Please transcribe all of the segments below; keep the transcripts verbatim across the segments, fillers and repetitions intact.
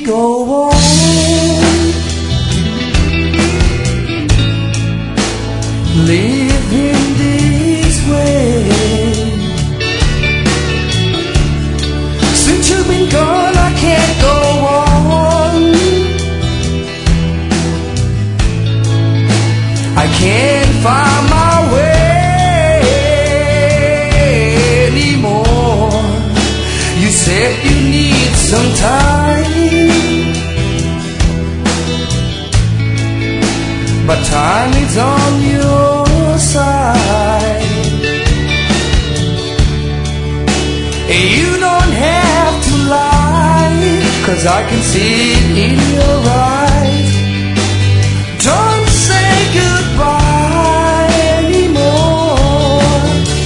go on living this way. Since you've been gone, I can't go on. I can't find my way anymore. You said you need some time, but time is on your side. You don't have to lie, 'cause I can see it in your eyes. Don't say goodbye anymore,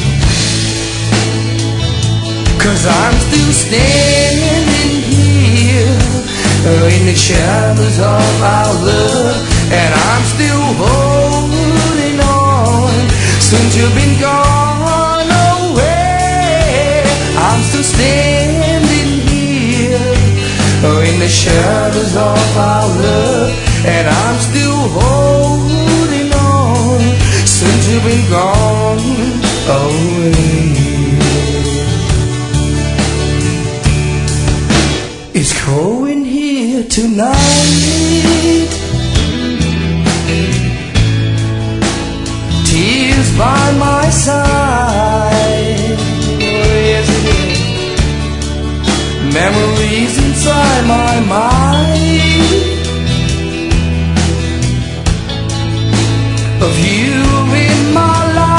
'cause I'm still standing here in the shadows of our love, and I'm still holding on. Since you've been gone away, I'm still standing here in the shadows of our love, and I'm still holding on. Since you've been gone away, it's cold in here tonight. Tears by my side. Oh, yes, it is. Memories inside my mind of you in my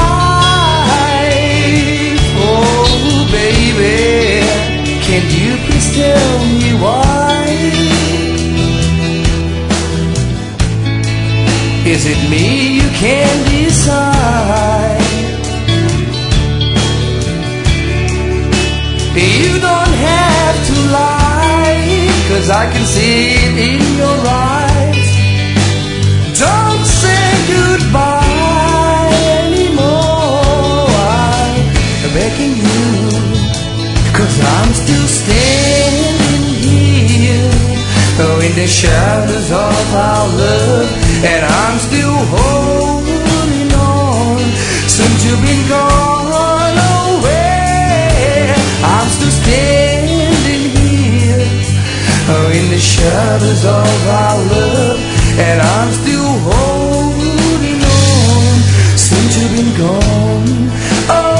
life. Oh, baby, can you please tell me why? Is it me you can't decide? You don't have to lie, 'cause I can see it in your eyes. Don't say goodbye anymore, I'm begging you, 'cause I'm still standing here in the shadows of our love, and I'm still holding on. Since you've been gone away, I'm still standing here in the shadows of our love, and I'm still holding on. Since you've been gone away.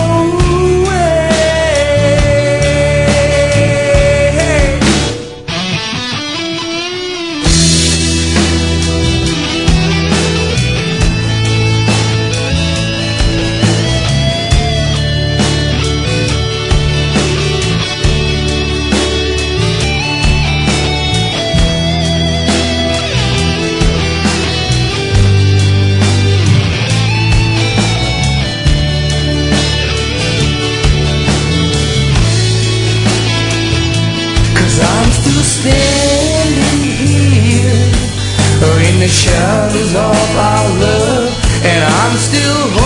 Standing here in the shadows of our love, and I'm still